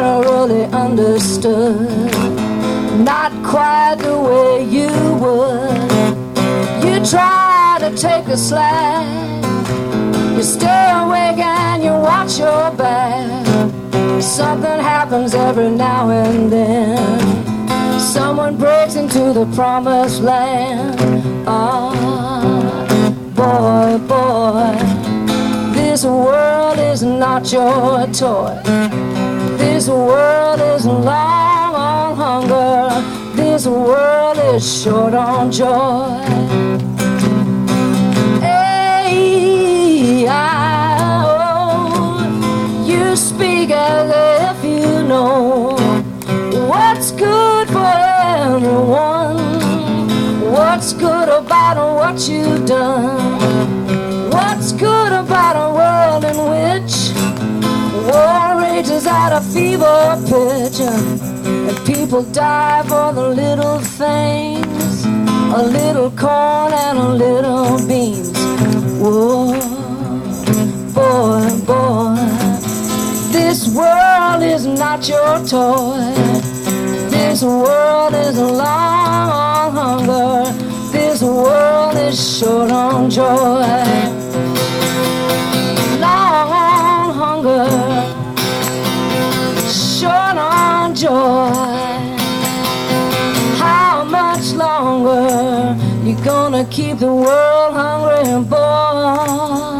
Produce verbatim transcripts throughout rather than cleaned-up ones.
never really understood, not quite the way you would. You try to take a slack, you stay awake and you watch your back. Something happens every now and then, someone breaks into the promised land. Ah, boy, boy, this world is not your toy. This world is long on hunger. This world is short on joy. Hey, I, oh, you speak as if you know what's good for everyone. What's good about what you've done? What's good about a world in which war rages at a fever pitch, and people die for the little things, a little corn and a little beans. Whoa, boy, boy, this world is not your toy. This world is long on hunger. This world is short on joy. Long on hunger, short on joy. How much longer you gonna keep the world hungry, boy?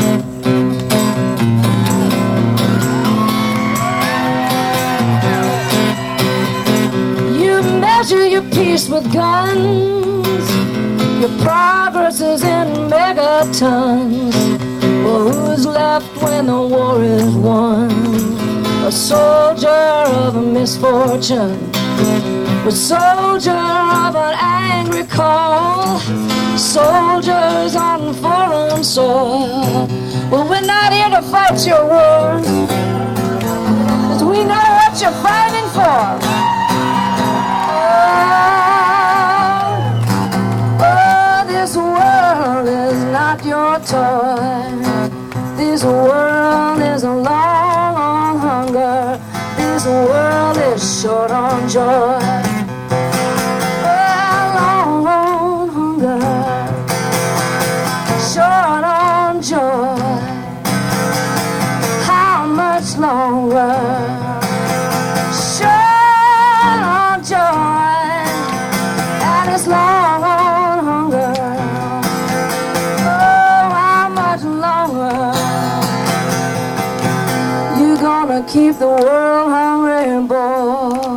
You measure your peace with guns, your progress is in megatons. Well, who's left when the war is won? A soldier of a misfortune, a soldier of an angry call, soldiers on foreign soil. Well, we're not here to fight your wars, 'cause we know what you're fighting for. Oh, oh, this world is not your toy. This world is long on hunger. This world is short on joy. Oh, long on hunger, short on joy. How much longer? Short on joy, and it's long on hunger. Oh, how much longer you gonna keep the world hungry, boy?